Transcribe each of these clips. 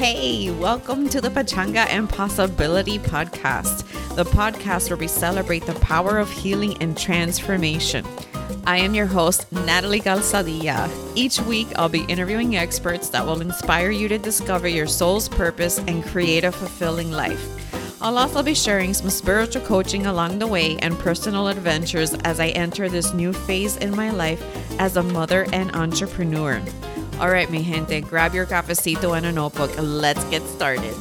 Hey, welcome to the Pachanga and Possibility Podcast, the podcast where we celebrate the power of healing and transformation. I am your host, Natalie Calzadilla. Each week, I'll be interviewing experts that will inspire you to discover your soul's purpose and create a fulfilling life. I'll also be sharing some spiritual coaching along the way and personal adventures as I enter this new phase in my life as a mother and entrepreneur. All right, mi gente, grab your cafecito and a notebook. Let's get started.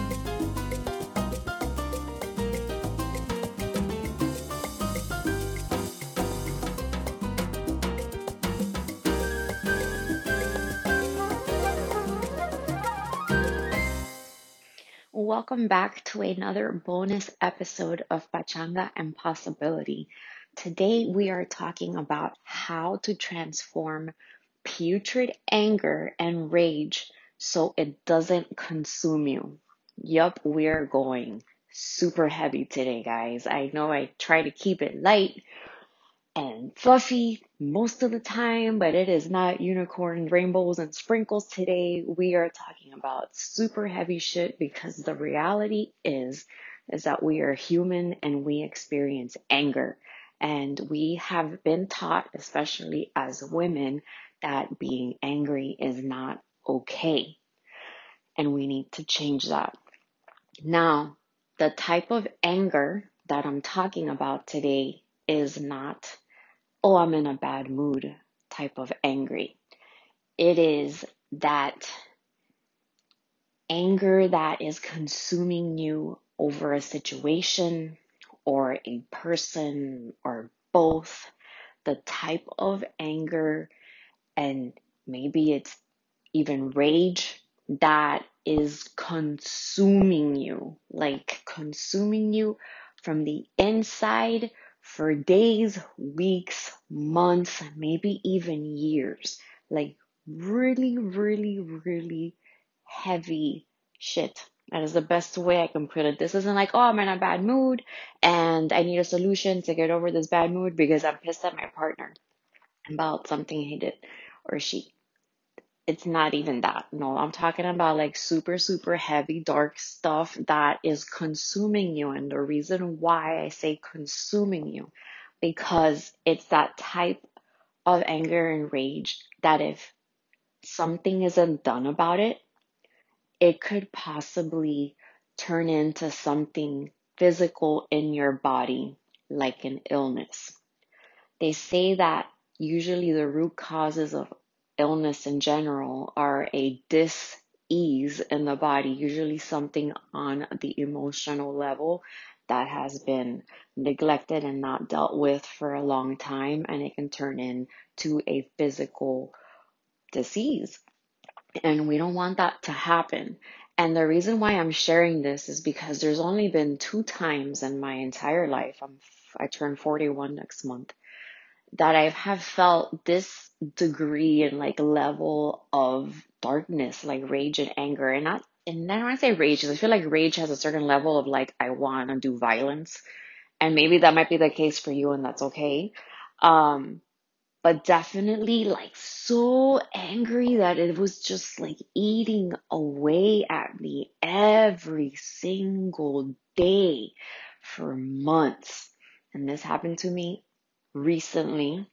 Welcome back to another bonus episode of Pachanga and Possibility. Today we are talking about how to transform putrid anger and rage so it doesn't consume you. Yup, we are going super heavy today, guys. I know I try to keep it light and fluffy most of the time, but it is not unicorn, rainbows, and sprinkles today. We are talking about super heavy shit because the reality is that we are human and we experience anger. And we have been taught, especially as women, that being angry is not okay. And we need to change that. Now, the type of anger that I'm talking about today is not, oh, I'm in a bad mood type of angry. It is that anger that is consuming you over a situation or a person or both. The type of anger, and maybe it's even rage, that is consuming you, like consuming you from the inside for days, weeks, months, maybe even years. Like really, really, really heavy shit. That is the best way I can put it. This isn't like, oh, I'm in a bad mood and I need a solution to get over this bad mood because I'm pissed at my partner about something he did or she. It's not even that. No, I'm talking about like super, super heavy, dark stuff that is consuming you. And the reason why I say consuming you, because it's that type of anger and rage that if something isn't done about it, it could possibly turn into something physical in your body, like an illness. They say that usually the root causes of illness in general are a dis-ease in the body, usually something on the emotional level that has been neglected and not dealt with for a long time, and it can turn into a physical disease. And we don't want that to happen. And the reason why I'm sharing this is because there's only been 2 times in my entire life, I turn 41 next month, that I have felt this degree and like level of darkness, like rage and anger. And then when I say rage, I feel like rage has a certain level of like, I want to do violence. And maybe that might be the case for you and that's okay. But definitely like so angry that it was just like eating away at me every single day for months. And this happened to me recently,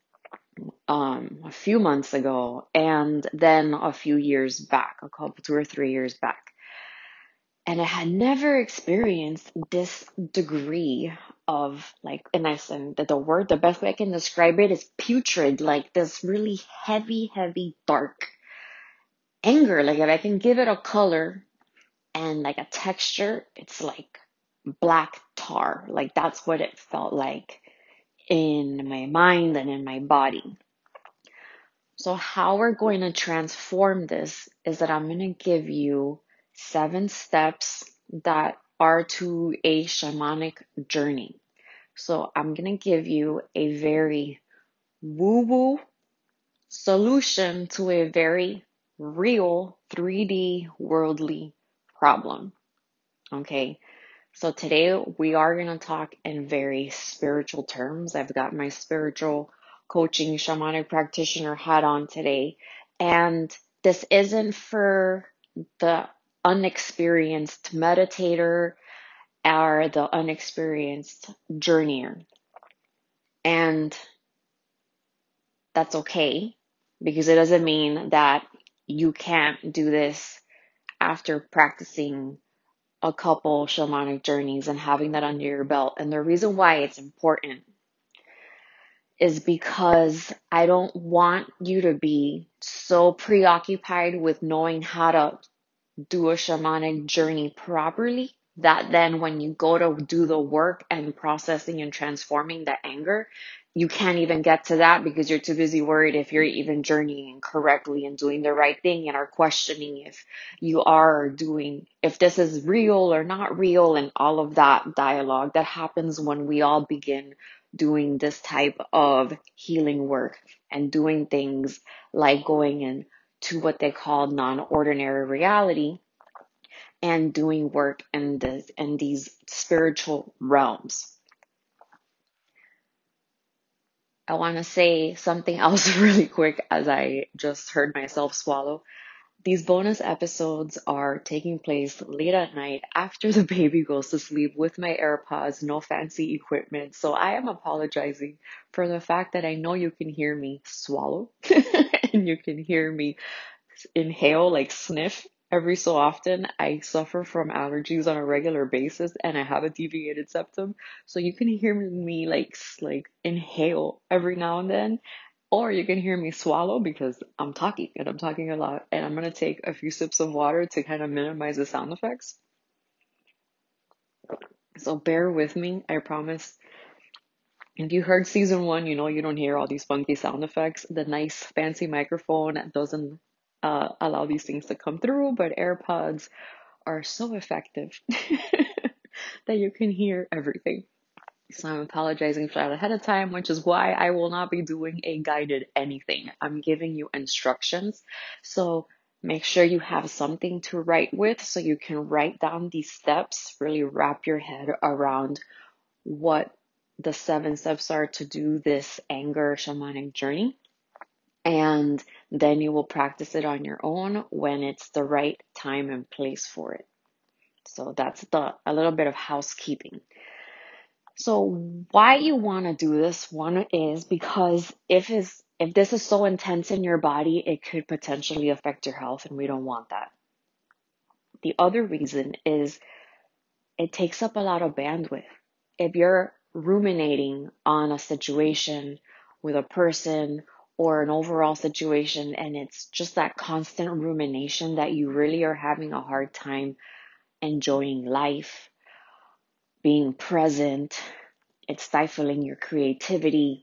a few months ago, and then a few years back, 2 or 3 years back. And I had never experienced this degree of like, and I said that the best way I can describe it is putrid, like this really heavy, heavy, dark anger. Like if I can give it a color and like a texture, it's like black tar. Like that's what it felt like in my mind and in my body. So how we're going to transform this is that I'm going to give you 7 steps that are to a shamanic journey. So I'm going to give you a very woo-woo solution to a very real 3D worldly problem. Okay. So today we are going to talk in very spiritual terms. I've got my spiritual coaching shamanic practitioner hat on today. And this isn't for the unexperienced meditator or the unexperienced journeyer. And that's okay, because it doesn't mean that you can't do this after practicing a couple shamanic journeys and having that under your belt. And the reason why it's important is because I don't want you to be so preoccupied with knowing how to do a shamanic journey properly that then when you go to do the work and processing and transforming the anger, you can't even get to that because you're too busy worried if you're even journeying correctly and doing the right thing, and are questioning if you are doing, if this is real or not real, and all of that dialogue that happens when we all begin doing this type of healing work and doing things like going into what they call non-ordinary reality and doing work in these spiritual realms. I want to say something else really quick as I just heard myself swallow. These bonus episodes are taking place late at night after the baby goes to sleep with my AirPods, no fancy equipment. So I am apologizing for the fact that I know you can hear me swallow and you can hear me inhale, like sniff every so often. I suffer from allergies on a regular basis and I have a deviated septum. So you can hear me like inhale every now and then, or you can hear me swallow because I'm talking and I'm talking a lot, and I'm going to take a few sips of water to kind of minimize the sound effects. So bear with me, I promise. If you heard season 1, you know you don't hear all these funky sound effects. The nice fancy microphone doesn't allow these things to come through, but AirPods are so effective that you can hear everything. So I'm apologizing for that ahead of time, which is why I will not be doing a guided anything. I'm giving you instructions. So make sure you have something to write with so you can write down these steps, really wrap your head around what the 7 steps are to do this anger shamanic journey. And then you will practice it on your own when it's the right time and place for it. So that's a little bit of housekeeping. So why you want to do this one is because if this is so intense in your body, it could potentially affect your health, and we don't want that. The other reason is it takes up a lot of bandwidth. If you're ruminating on a situation with a person or an overall situation, and it's just that constant rumination that you really are having a hard time enjoying life, being present, it's stifling your creativity.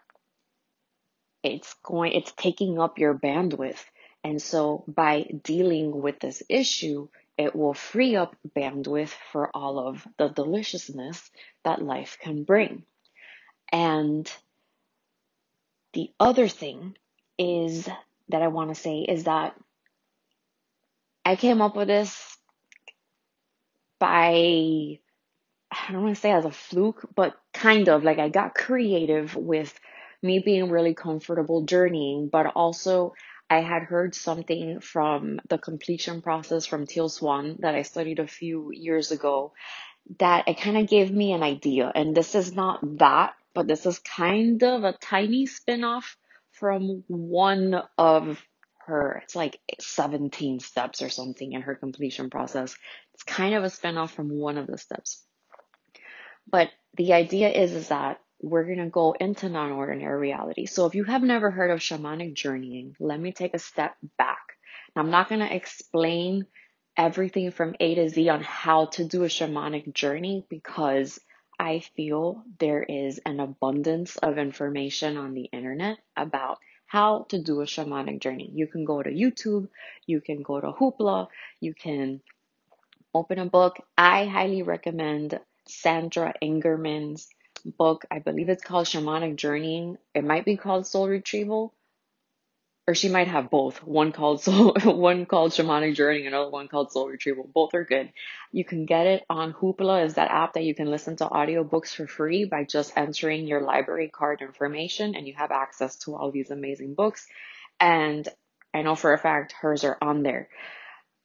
It's taking up your bandwidth. And so by dealing with this issue, it will free up bandwidth for all of the deliciousness that life can bring. And the other thing is that I want to say is that I came up with this by, I don't want to say as a fluke, but kind of like I got creative with me being really comfortable journeying, but also I had heard something from the completion process from Teal Swan that I studied a few years ago that it kind of gave me an idea. And this is not that, but this is kind of a tiny spin-off from one of her, it's like 17 steps or something in her completion process. It's kind of a spin-off from one of the steps. But the idea is that we're going to go into non-ordinary reality. So if you have never heard of shamanic journeying, let me take a step back. Now, I'm not going to explain everything from A to Z on how to do a shamanic journey because I feel there is an abundance of information on the internet about how to do a shamanic journey. You can go to YouTube, you can go to Hoopla, you can open a book. I highly recommend Sandra Ingerman's book. I believe it's called Shamanic Journeying. It might be called Soul Retrieval, or she might have both. One called Shamanic Journeying, another one called Soul Retrieval. Both are good. You can get it on Hoopla, is that app that you can listen to audiobooks for free by just entering your library card information, and you have access to all these amazing books. And I know for a fact hers are on there.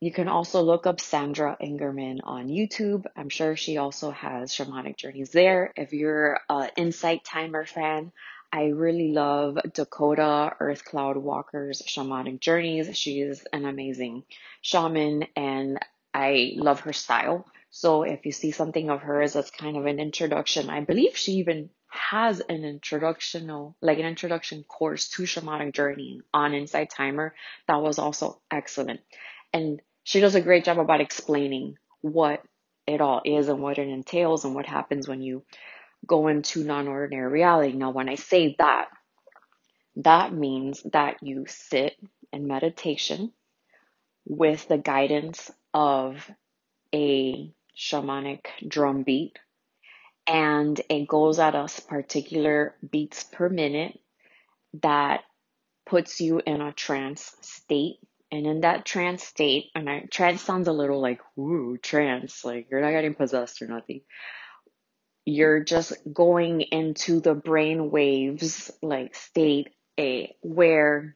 You can also look up Sandra Ingerman on YouTube. I'm sure she also has shamanic journeys there. If you're an Insight Timer fan, I really love Dakota Earth Cloud Walker's shamanic journeys. She is an amazing shaman and I love her style. So if you see something of hers that's kind of an introduction, I believe she even has an introduction course to shamanic journey on Insight Timer. That was also excellent. And she does a great job about explaining what it all is and what it entails and what happens when you go into non-ordinary reality. Now, when I say that, that means that you sit in meditation with the guidance of a shamanic drum beat, and it goes at a particular beats per minute that puts you in a trance state. And in that trance state, and trance sounds a little like, ooh, trance, like you're not getting possessed or nothing. You're just going into the brain waves, like state where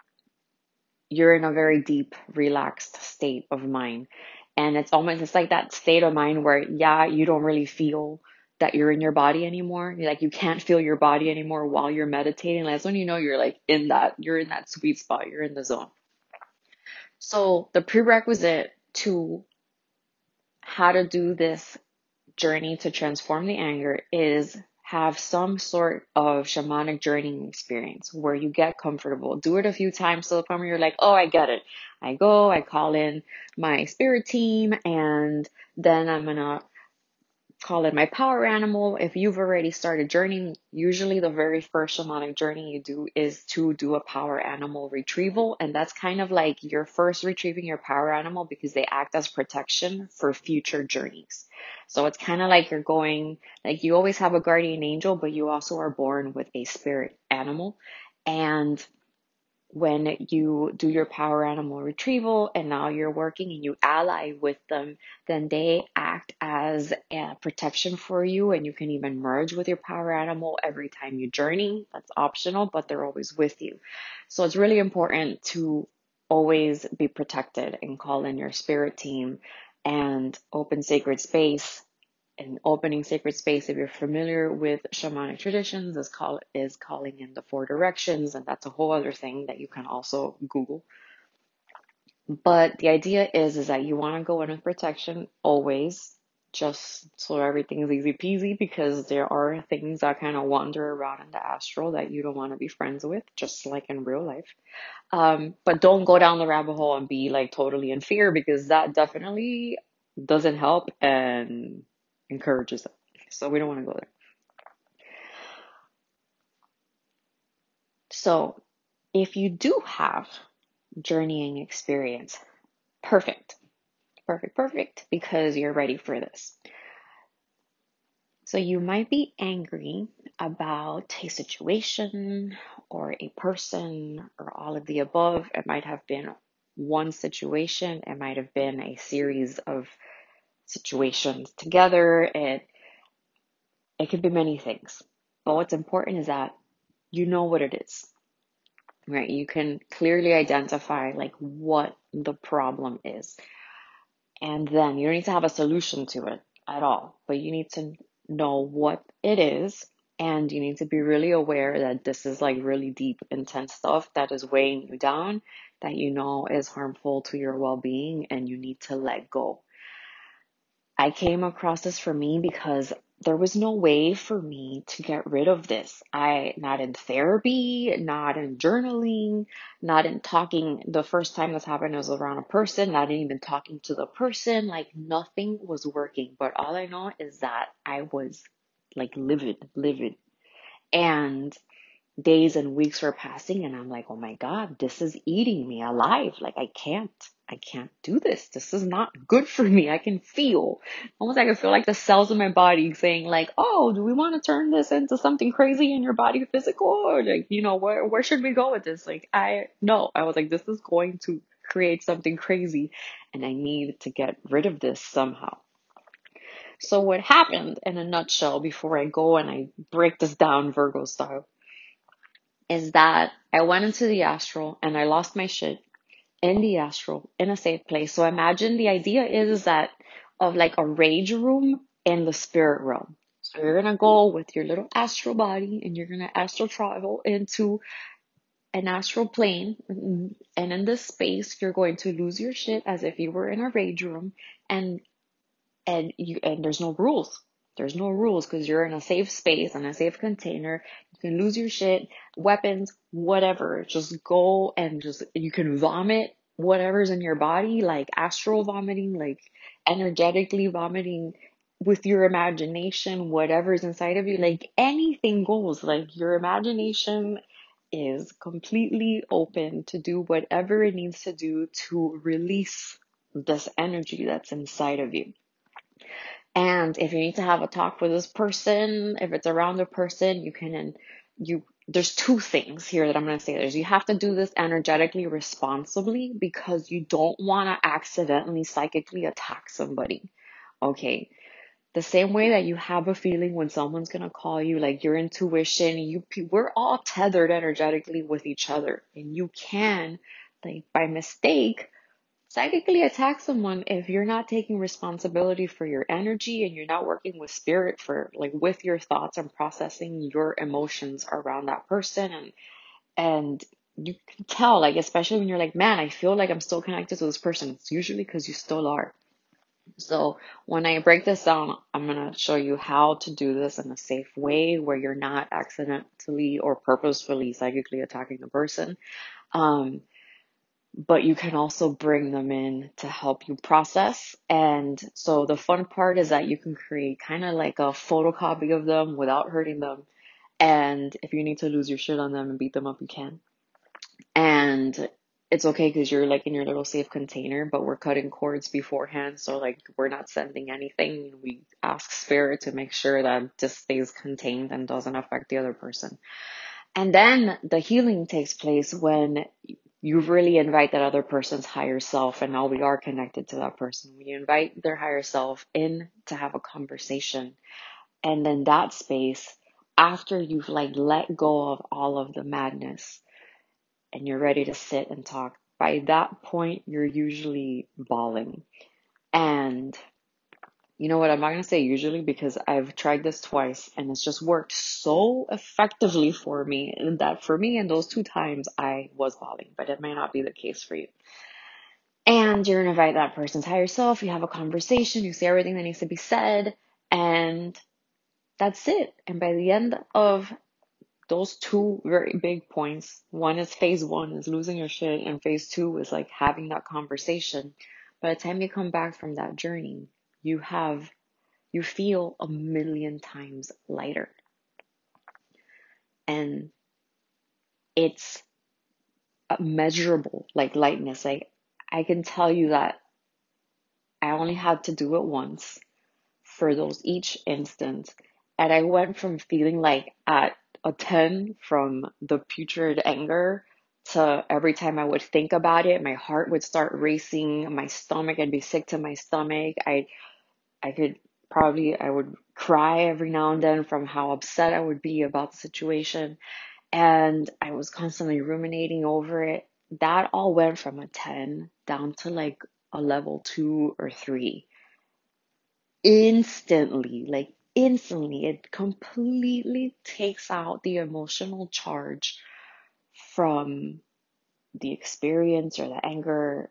you're in a very deep, relaxed state of mind. And it's like that state of mind where, yeah, you don't really feel that you're in your body anymore. Like you can't feel your body anymore while you're meditating. That's when you know you're like you're in that sweet spot, you're in the zone. So the prerequisite to how to do this journey to transform the anger is have some sort of shamanic journeying experience where you get comfortable. Do it a few times to the point where you're like, oh, I get it. I go, I call in my spirit team, and then I'm gonna call it my power animal. If you've already started journeying, usually the very first shamanic journey you do is to do a power animal retrieval. And that's kind of like you're first retrieving your power animal because they act as protection for future journeys. So it's kind of like you're going, like you always have a guardian angel, but you also are born with a spirit animal. And when you do your power animal retrieval and now you're working and you ally with them, then they act as a protection for you, and you can even merge with your power animal every time you journey. That's optional, but they're always with you. So it's really important to always be protected and call in your spirit team and open sacred space. And opening sacred space, if you're familiar with shamanic traditions, is calling in the four directions, and that's a whole other thing that you can also Google. But the idea is that you want to go in with protection always, just so everything is easy peasy, because there are things that kind of wander around in the astral that you don't want to be friends with, just like in real life. But don't go down the rabbit hole and be like totally in fear, because that definitely doesn't help and encourages it. So we don't want to go there. So if you do have journeying experience, perfect, because you're ready for this. So you might be angry about a situation or a person or all of the above. It might have been one situation. It might have been a series of situations together. It could be many things. But what's important is that you know what it is, right? You can clearly identify like what the problem is. And then you don't need to have a solution to it at all, but you need to know what it is. And you need to be really aware that this is like really deep, intense stuff that is weighing you down, that you know is harmful to your well-being, and you need to let go. I came across this for me because there was no way for me to get rid of this. Not in therapy, not in journaling, not in talking. The first time this happened was around a person, not even talking to the person. Like nothing was working. But all I know is that I was like livid. And days and weeks were passing and I'm like, oh my God, this is eating me alive. Like I can't do this. This is not good for me. I can feel, almost I can feel like the cells in my body saying like, oh, do we want to turn this into something crazy in your body physical? Or like, where should we go with this? Like, I was like, this is going to create something crazy and I need to get rid of this somehow. So what happened in a nutshell, before I go and I break this down Virgo style, is that I went into the astral and I lost my shit in the astral, in a safe place. So imagine the idea is that of like a rage room in the spirit realm. So you're gonna go with your little astral body and you're gonna astral travel into an astral plane. And in this space, you're going to lose your shit as if you were in a rage room, and there's no rules. There's no rules because you're in a safe space and a safe container. You can lose your shit, weapons, whatever. Just go and you can vomit whatever's in your body, like astral vomiting, like energetically vomiting with your imagination, whatever's inside of you, like anything goes. Like your imagination is completely open to do whatever it needs to do to release this energy that's inside of you. And if you need to have a talk with this person, if it's around a person, there's two things here that I'm going to say. You have to do this energetically responsibly because you don't want to accidentally psychically attack somebody. Okay. The same way that you have a feeling when someone's going to call you, like your intuition, we're all tethered energetically with each other, and you can, like by mistake, psychically attack someone if you're not taking responsibility for your energy and you're not working with spirit for like with your thoughts and processing your emotions around that person. And you can tell, like, especially when you're like, man, I feel like I'm still connected to this person. It's usually because you still are. So when I break this down, I'm going to show you how to do this in a safe way where you're not accidentally or purposefully psychically attacking the person. But you can also bring them in to help you process. And so the fun part is that you can create kind of like a photocopy of them without hurting them. And if you need to lose your shit on them and beat them up, you can. And it's okay because you're like in your little safe container, but we're cutting cords beforehand. So like we're not sending anything. We ask spirit to make sure that this stays contained and doesn't affect the other person. And then the healing takes place when you really invite that other person's higher self, and now we are connected to that person. We invite their higher self in to have a conversation. And then that space, after you've like let go of all of the madness and you're ready to sit and talk, by that point, you're usually bawling. And you know what? I'm not going to say usually because I've tried this twice and it's just worked so effectively for me that for me, in those two times, I was bawling, but it may not be the case for you. And you're going to invite that person's higher self. You have a conversation. You say everything that needs to be said. And that's it. And by the end of those two very big points, one is phase one is losing your shit, and phase two is like having that conversation. By the time you come back from that journey, you feel a million times lighter. And it's measurable, like lightness. Like I can tell you that I only had to do it once for those each instance. And I went from feeling like at a 10 from the putrid anger to every time I would think about it, my heart would start racing, my stomach, I'd be sick to my stomach. I would cry every now and then from how upset I would be about the situation. And I was constantly ruminating over it. That all went from a 10 down to like a level 2 or 3 instantly. Like instantly, it completely takes out the emotional charge from the experience or the anger.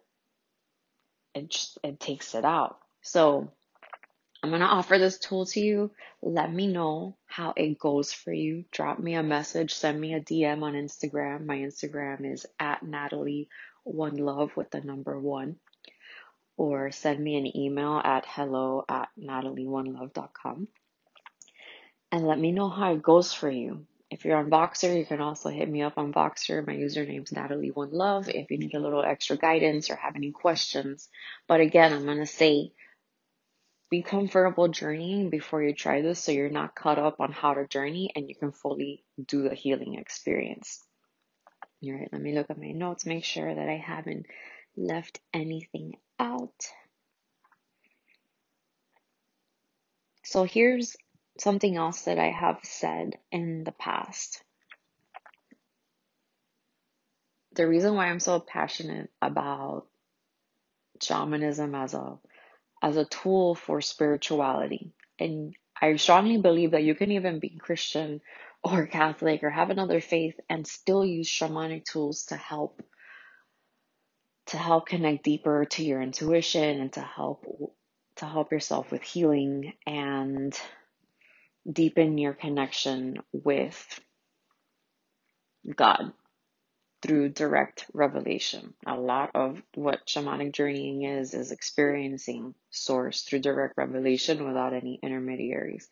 It takes it out. So I'm going to offer this tool to you. Let me know how it goes for you. Drop me a message, send me a DM on Instagram. My Instagram is at Natalie One Love with the number 1. Or send me an email at hello@natalieonelove.com. And let me know how it goes for you. If you're on Voxer, you can also hit me up on Voxer. My username is Natalie One Love if you need a little extra guidance or have any questions. But again, I'm going to say, be comfortable journeying before you try this so you're not caught up on how to journey and you can fully do the healing experience. All right, let me look at my notes, make sure that I haven't left anything out. So here's something else that I have said in the past. the reason why I'm so passionate about shamanism as a tool for spirituality. And I strongly believe that you can even be Christian or Catholic or have another faith and still use shamanic tools to help connect deeper to your intuition and to help yourself with healing and deepen your connection with God through direct revelation. A lot of what shamanic journeying is experiencing source through direct revelation without any intermediaries.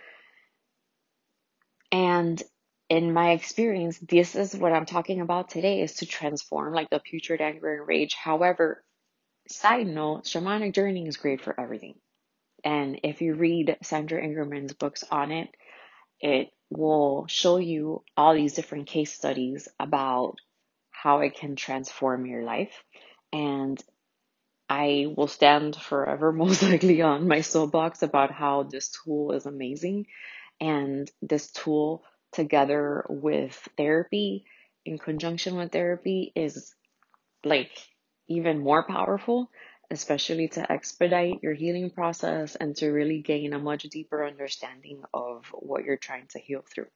And in my experience, this is what I'm talking about today, is to transform like the putrid anger and rage. However, side note, shamanic journeying is great for everything. And if you read Sandra Ingerman's books on it, it will show you all these different case studies about how it can transform your life. And I will stand forever, most likely, on my soapbox about how this tool is amazing. And this tool, together with therapy, in conjunction with therapy, is like even more powerful, especially to expedite your healing process and to really gain a much deeper understanding of what you're trying to heal through.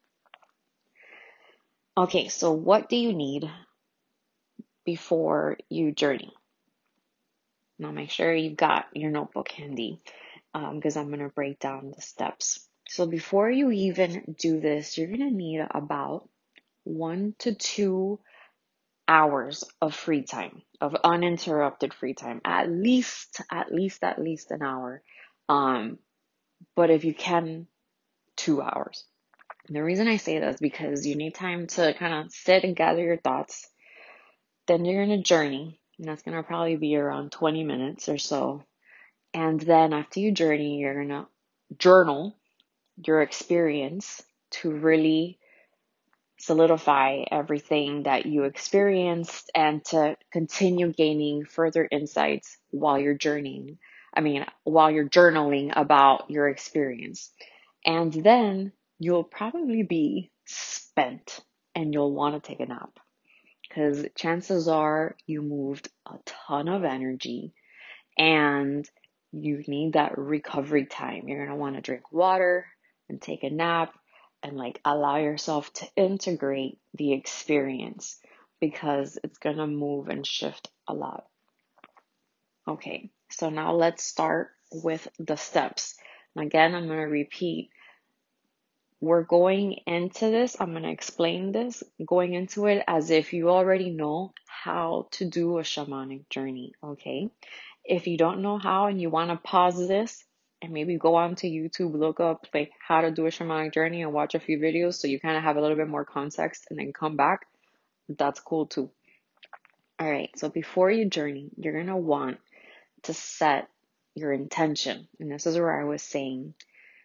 Okay, so what do you need before you journey? Now make sure you've got your notebook handy, because I'm going to break down the steps. So before you even do this, you're going to need about 1 to 2 hours of free time, of uninterrupted free time, at least an hour. But if you can, 2 hours. And the reason I say that is because you need time to kind of sit and gather your thoughts. Then you're going to journey, and that's going to probably be around 20 minutes or so. And then after you journey, you're going to journal your experience to really solidify everything that you experienced and to continue gaining further insights while you're journeying. While you're journaling about your experience. And then you'll probably be spent and you'll want to take a nap, because chances are you moved a ton of energy and you need that recovery time. You're going to want to drink water and take a nap and allow yourself to integrate the experience, because it's going to move and shift a lot. Okay, so now let's start with the steps. And again, I'm going to repeat. We're going into this, I'm going to explain this, going into it as if you already know how to do a shamanic journey, okay? If you don't know how and you want to pause this and maybe go onto YouTube, look up how to do a shamanic journey and watch a few videos so you kind of have a little bit more context and then come back, that's cool too. All right, so before you journey, you're going to want to set your intention. And this is where I was saying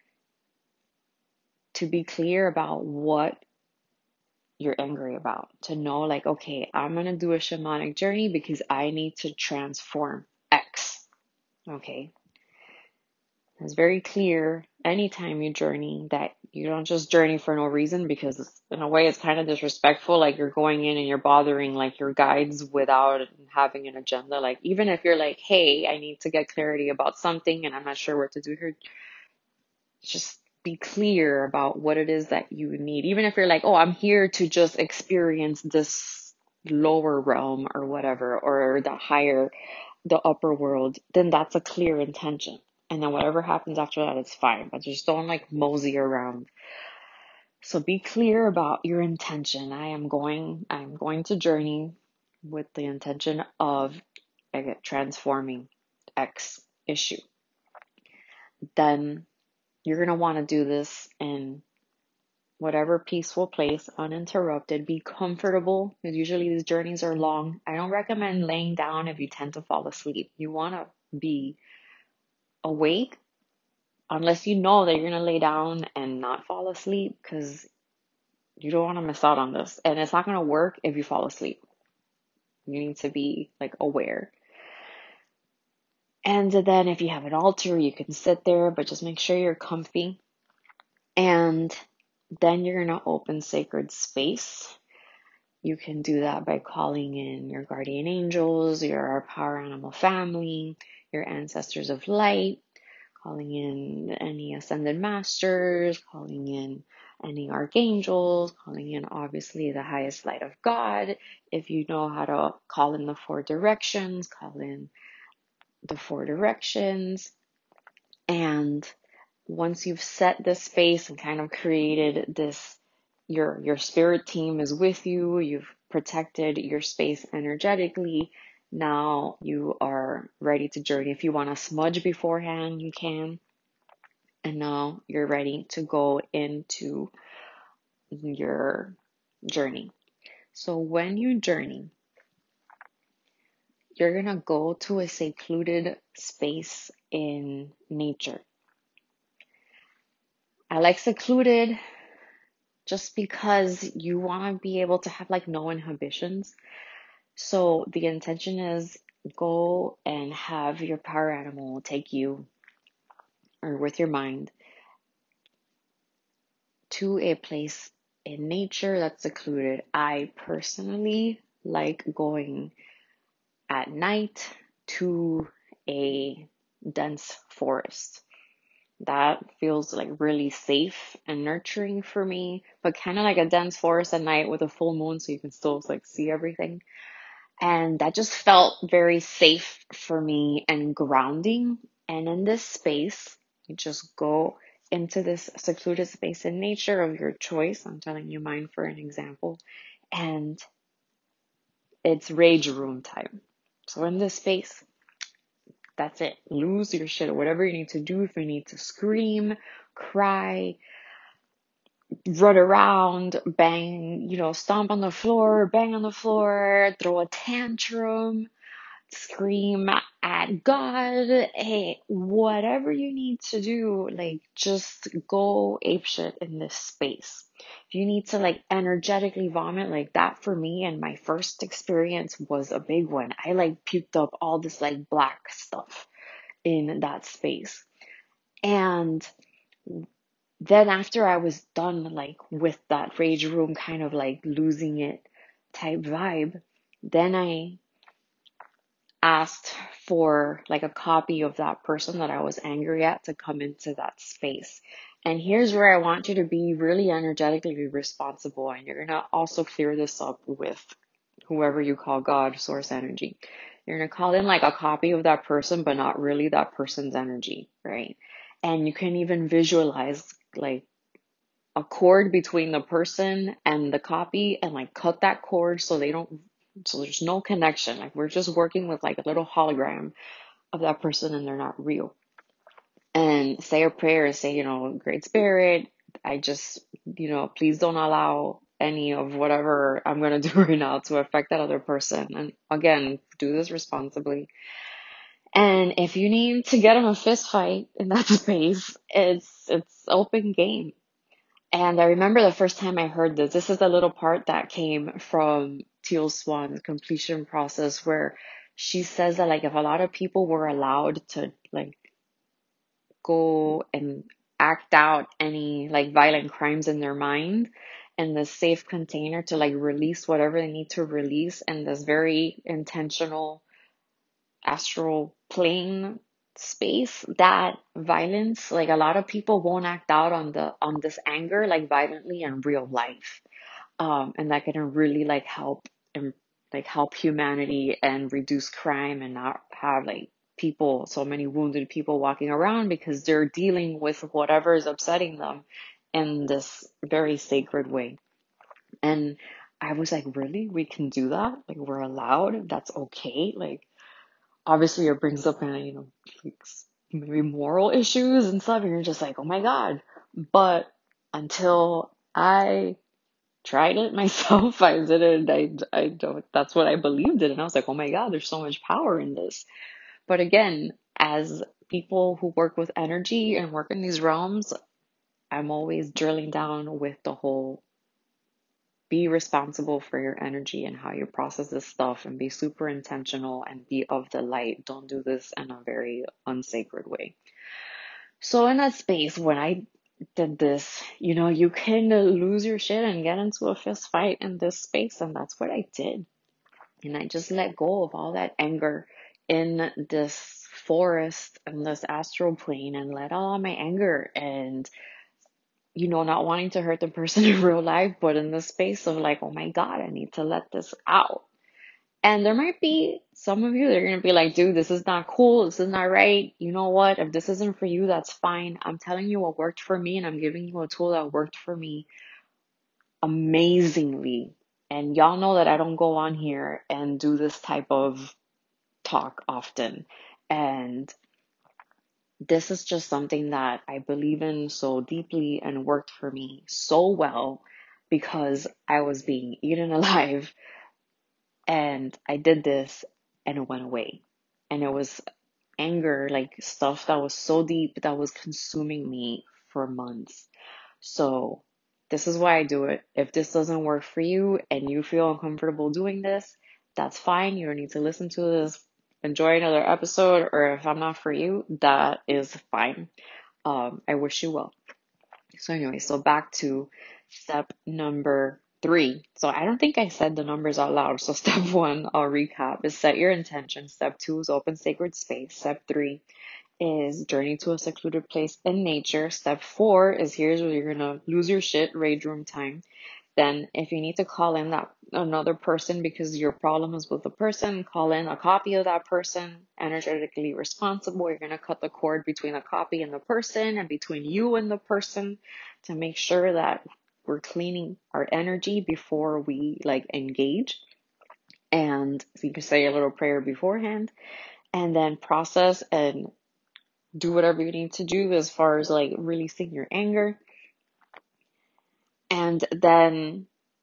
to be clear about what you're angry about. To know okay, I'm going to do a shamanic journey because I need to transform X. Okay. It's very clear anytime you journey that you don't just journey for no reason, because in a way it's kind of disrespectful. You're going in and you're bothering your guides without having an agenda. Even if you're hey, I need to get clarity about something and I'm not sure what to do here, just be clear about what it is that you need. Even if you're oh, I'm here to just experience this lower realm or whatever, or the upper world, then that's a clear intention. And then whatever happens after that, it's fine. But just don't mosey around. So be clear about your intention. I'm going to journey with the intention of transforming X issue. Then you're going to want to do this in whatever peaceful place, uninterrupted. Be comfortable, because usually these journeys are long. I don't recommend laying down if you tend to fall asleep. You want to be awake, unless you know that you're going to lay down and not fall asleep, because you don't want to miss out on this. And it's not going to work if you fall asleep. You need to be aware. And then if you have an altar, you can sit there, but just make sure you're comfy. And then you're going to open sacred space. You can do that by calling in your guardian angels, your power animal family, your ancestors of light, calling in any ascended masters, calling in any archangels, calling in obviously the highest light of God. If you know how to call in the four directions, call in the four directions. And once you've set this space and kind of created this, your spirit team is with you, you've protected your space energetically, now you are ready to journey. If you want to smudge beforehand, you can. And now you're ready to go into your journey. So when you journey, you're going to go to a secluded space in nature. I like secluded just because you want to be able to have like no inhibitions. So the intention is go and have your power animal take you, or with your mind, to a place in nature that's secluded. I personally like going at night to a dense forest. That feels like really safe and nurturing for me, but kind of like a dense forest at night with a full moon so you can still like see everything. And that just felt very safe for me and grounding. And in this space, you just go into this secluded space in nature of your choice. I'm telling you mine for an example. And it's rage room time. So in this space, that's it. Lose your shit, whatever you need to do. If you need to scream, cry, run around, bang, stomp on the floor, bang on the floor, throw a tantrum, scream at God, hey, whatever you need to do, like just go apeshit in this space. If you need to like energetically vomit, like that for me and my first experience was a big one. I like puked up all this like black stuff in that space. And then after I was done like with that rage room kind of like losing it type vibe, then I asked for like a copy of that person that I was angry at to come into that space. And here's where I want you to be really energetically responsible. And you're going to also clear this up with whoever you call God, source energy. You're going to call in like a copy of that person, but not really that person's energy, right? And you can even visualize like a cord between the person and the copy and like cut that cord so there's no connection. Like we're just working with like a little hologram of that person and they're not real. And say a prayer, say, Great Spirit, I just, please don't allow any of whatever I'm going to do right now to affect that other person. And again, do this responsibly. And if you need to get in a fist fight in that space, it's open game. And I remember the first time I heard this. This is the little part that came from Teal Swan's completion process, where she says that like if a lot of people were allowed to like go and act out any like violent crimes in their mind in this safe container to like release whatever they need to release in this very intentional astral plane space, that violence, like a lot of people won't act out on this anger like violently in real life. And that can really like help and like help humanity and reduce crime and not have like so many wounded people walking around because they're dealing with whatever is upsetting them in this very sacred way. And I was like, really? We can do that? Like we're allowed? That's okay? Like obviously it brings up like maybe moral issues and stuff, and you're just like, oh my God. But until I tried it myself, I didn't, I don't, that's what I believed in. And I was like, oh my God, there's so much power in this. But again, as people who work with energy and work in these realms, I'm always drilling down with the whole be responsible for your energy and how you process this stuff and be super intentional and be of the light. Don't do this in a very unsacred way. So in that space, when I did this. You can lose your shit and get into a fist fight in this space. And that's what I did. And I just let go of all that anger in this forest and this astral plane and let all my anger and, not wanting to hurt the person in real life, but in the space of like, oh my God, I need to let this out. And there might be some of you that are going to be like, dude, this is not cool. This is not right. You know what? If this isn't for you, that's fine. I'm telling you what worked for me, and I'm giving you a tool that worked for me amazingly. And y'all know that I don't go on here and do this type of talk often. And this is just something that I believe in so deeply and worked for me so well because I was being eaten alive. And I did this and it went away. And it was anger, like stuff that was so deep that was consuming me for months. So this is why I do it. If this doesn't work for you and you feel uncomfortable doing this, that's fine. You don't need to listen to this. Enjoy another episode, or if I'm not for you, that is fine. I wish you well. So anyway, so back to step number 3. So I don't think I said the numbers out loud. So step 1, I'll recap, is set your intention. Step 2 is open sacred space. Step 3 is journey to a secluded place in nature. Step 4 is here's where you're gonna lose your shit, rage room time. Then if you need to call in that another person because your problem is with the person, call in a copy of that person, energetically responsible. You're going to cut the cord between the copy and the person and between you and the person to make sure that we're cleaning our energy before we engage. And so you can say a little prayer beforehand and then process and do whatever you need to do as far as releasing your anger. And then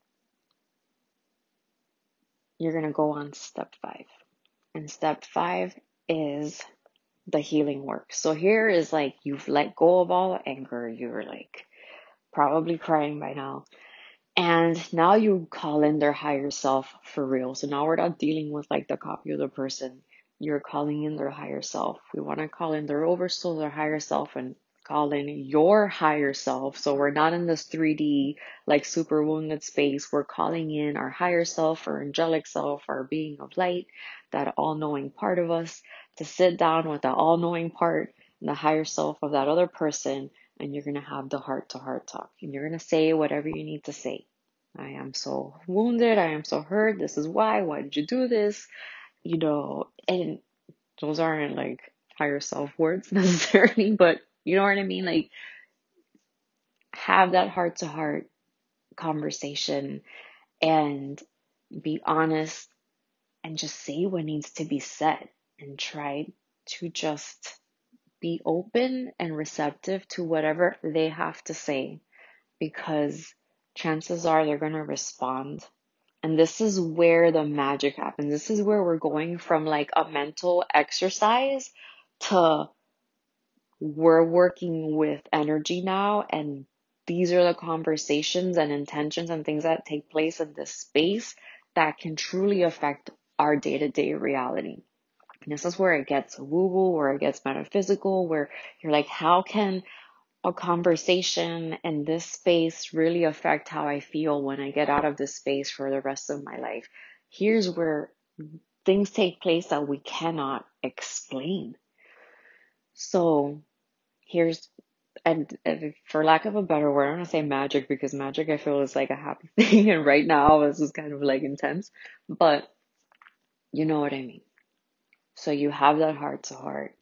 you're going to go on step 5. And step 5 is the healing work. So here is you've let go of all the anger. You're probably crying by now. And now you call in their higher self for real. So now we're not dealing with the copy of the person. You're calling in their higher self. We want to call in their oversoul, their higher self, and call in your higher self. So we're not in this 3D super wounded space. We're calling in our higher self, our angelic self, our being of light, that all-knowing part of us, to sit down with the all-knowing part and the higher self of that other person, and you're going to have the heart-to-heart talk. And you're going to say whatever you need to say. I am so wounded. I am so hurt. This is why. Why did you do this? And those aren't higher self words necessarily, but you know what I mean? Have that heart to heart conversation and be honest and just say what needs to be said and try to just be open and receptive to whatever they have to say, because chances are they're going to respond. And this is where the magic happens. This is where we're going from a mental exercise to we're working with energy now. And these are the conversations and intentions and things that take place in this space that can truly affect our day-to-day reality. And this is where it gets woo-woo, where it gets metaphysical, where you're how can a conversation in this space really affect how I feel when I get out of this space for the rest of my life? Here's where things take place that we cannot explain. So and for lack of a better word, I'm going to say magic, because magic I feel is a happy thing. And right now this is kind of intense, but you know what I mean. So you have that heart to heart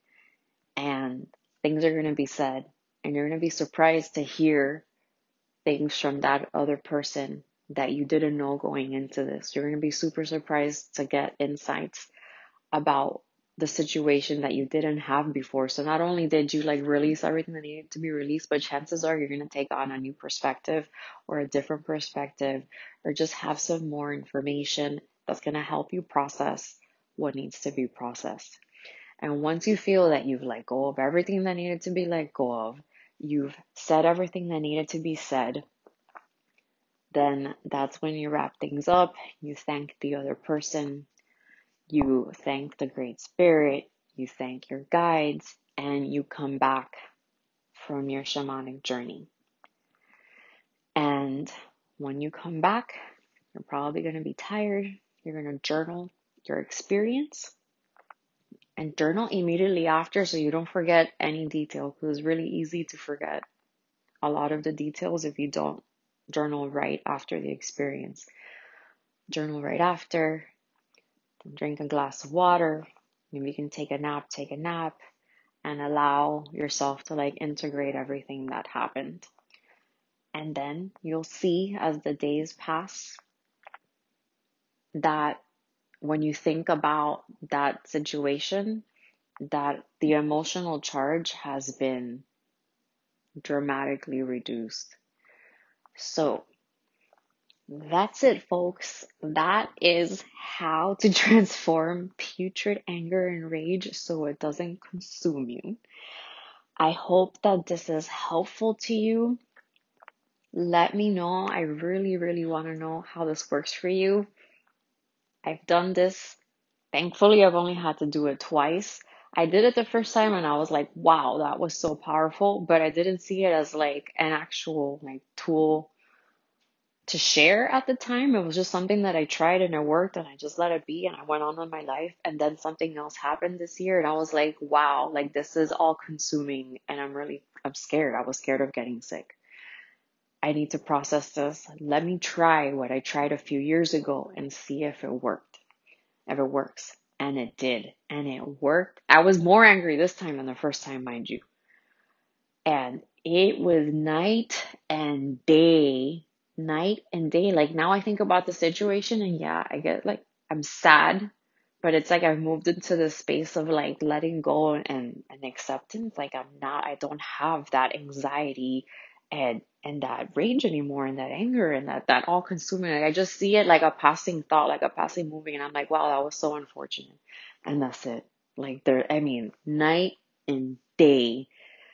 and things are going to be said, and you're going to be surprised to hear things from that other person that you didn't know going into this. You're going to be super surprised to get insights about the situation that you didn't have before. So not only did you release everything that needed to be released, but chances are you're going to take on a new perspective or a different perspective, or just have some more information that's going to help you process what needs to be processed. And once you feel that you've let go of everything that needed to be let go of, you've said everything that needed to be said, then that's when you wrap things up. You thank the other person, you thank the Great Spirit, you thank your guides, and you come back from your shamanic journey. And when you come back, you're probably going to be tired. You're going to journal your experience and journal immediately after so you don't forget any detail, because it's really easy to forget a lot of the details if you don't journal right after the experience. Journal right after, drink a glass of water, maybe you can take a nap, and allow yourself to integrate everything that happened. And then you'll see as the days pass that when you think about that situation, that the emotional charge has been dramatically reduced. So that's it, folks. That is how to transform putrid anger and rage so it doesn't consume you. I hope that this is helpful to you. Let me know. I really, really want to know how this works for you. I've done this. Thankfully, I've only had to do it twice. I did it the first time and I was like, wow, that was so powerful. But I didn't see it as an actual tool to share at the time. It was just something that I tried and it worked and I just let it be and I went on with my life. And then something else happened this year and I was like, wow, this is all consuming and I'm scared. I was scared of getting sick. I need to process this. Let me try what I tried a few years ago and see if it worked, if it works. And it did. And it worked. I was more angry this time than the first time, mind you. And it was night and day. Now I think about the situation and yeah, I get I'm sad, but it's I've moved into the space of letting go and acceptance. I don't have that anxiety and that rage anymore and that anger and that all consuming. I just see it like a passing thought, like a passing movie, and I'm like, wow, that was so unfortunate. And that's it. Night and day.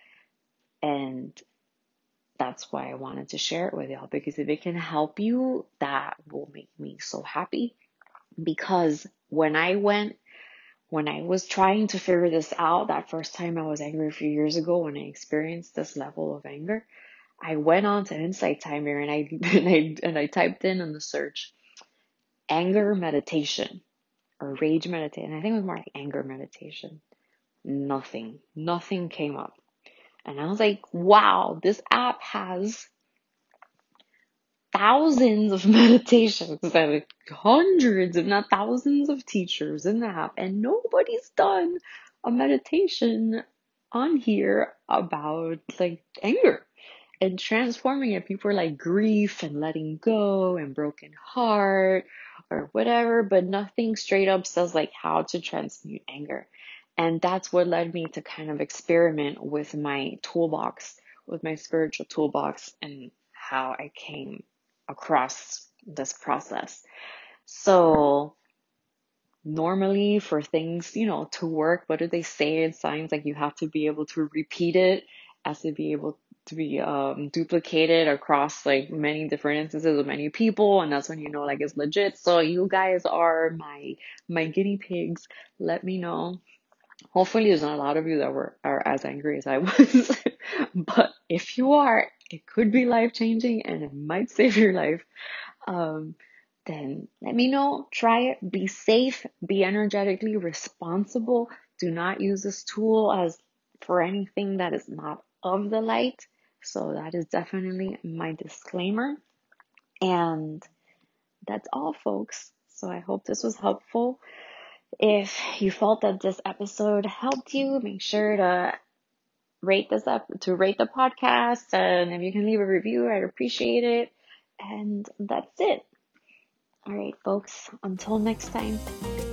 And that's why I wanted to share it with y'all, because if it can help you, that will make me so happy. Because when I was trying to figure this out, that first time I was angry a few years ago, when I experienced this level of anger, I went on to Insight Timer and I typed in the search anger meditation or rage meditation. I think it was more like anger meditation. Nothing came up. And I was like, wow, this app has thousands of meditations and hundreds, if not thousands of teachers in the app, and nobody's done a meditation on here about anger and transforming it. People are grief and letting go and broken heart or whatever, but nothing straight up says how to transmute anger. And that's what led me to kind of experiment with my toolbox, with my spiritual toolbox, and how I came across this process. So normally for things, to work, what do they say in science? You have to be able to repeat it, as to be able to be duplicated across many different instances of many people, and that's when it's legit. So you guys are my guinea pigs. Let me know. Hopefully there's not a lot of you that are as angry as I was. But if you are, it could be life-changing and it might save your life. Then let me know. Try it. Be safe. Be energetically responsible. Do not use this tool as for anything that is not of the light. So that is definitely my disclaimer. And that's all, folks. So I hope this was helpful. If you felt that this episode helped you, make sure to rate the podcast, and if you can leave a review, I'd appreciate it. And that's it. All right, folks, until next time.